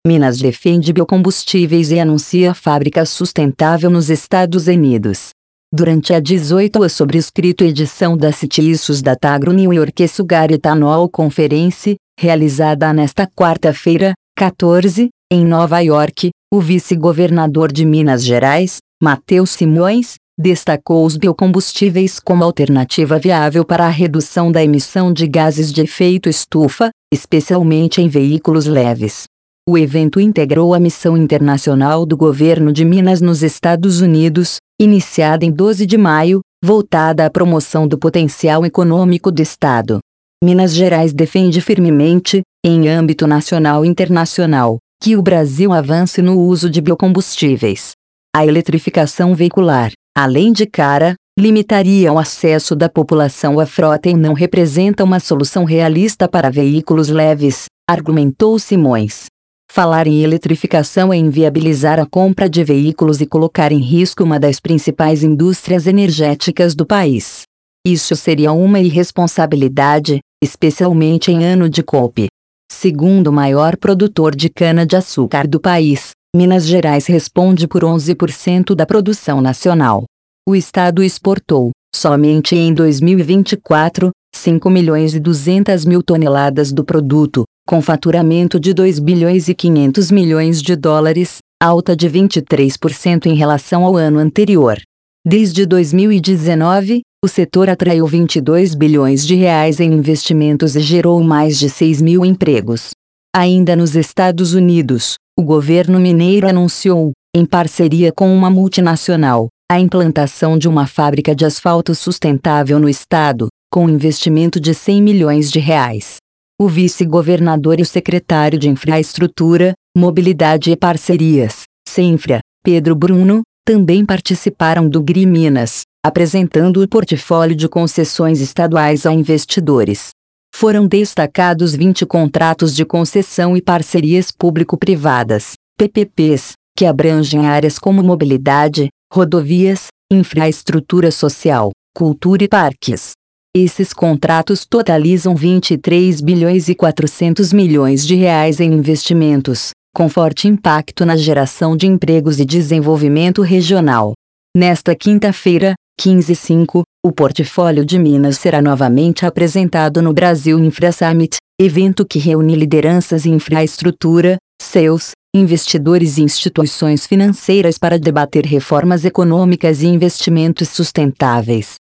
Minas defende biocombustíveis e anuncia fábrica sustentável nos Estados Unidos. Durante a 18ª sobrescrito edição da CITISUS da Tagro New York Sugar Ethanol Conference, realizada nesta quarta-feira, 14, em Nova York, o vice-governador de Minas Gerais, Matheus Simões, destacou os biocombustíveis como alternativa viável para a redução da emissão de gases de efeito estufa, especialmente em veículos leves. O evento integrou a missão internacional do governo de Minas nos Estados Unidos, iniciada em 12 de maio, voltada à promoção do potencial econômico do estado. Minas Gerais defende firmemente, em âmbito nacional e internacional, que o Brasil avance no uso de biocombustíveis. A eletrificação veicular, além de cara, limitaria o acesso da população à frota e não representa uma solução realista para veículos leves, argumentou Simões. Falar em eletrificação é inviabilizar a compra de veículos e colocar em risco uma das principais indústrias energéticas do país. Isso seria uma irresponsabilidade, especialmente em ano de COP. Segundo o maior produtor de cana-de-açúcar do país, Minas Gerais responde por 11% da produção nacional. O estado exportou, somente em 2024, 5.200.000 toneladas do produto, com faturamento de 2,5 bilhões de dólares, alta de 23% em relação ao ano anterior. Desde 2019, o setor atraiu 22 bilhões de reais em investimentos e gerou mais de 6.000 empregos. Ainda nos Estados Unidos, o governo mineiro anunciou, em parceria com uma multinacional, a implantação de uma fábrica de asfalto sustentável no estado, com investimento de 100 milhões de reais. O vice-governador e o secretário de Infraestrutura, Mobilidade e Parcerias, SENFRA, Pedro Bruno, também participaram do GRI Minas, apresentando o portfólio de concessões estaduais a investidores. Foram destacados 20 contratos de concessão e parcerias público-privadas, PPPs, que abrangem áreas como mobilidade, rodovias, infraestrutura social, cultura e parques. Esses contratos totalizam 23 bilhões e 400 milhões de reais em investimentos, com forte impacto na geração de empregos e desenvolvimento regional. Nesta quinta-feira, 15/5, o portfólio de Minas será novamente apresentado no Brasil Infra Summit, evento que reúne lideranças em infraestrutura, CEOs, investidores e instituições financeiras para debater reformas econômicas e investimentos sustentáveis.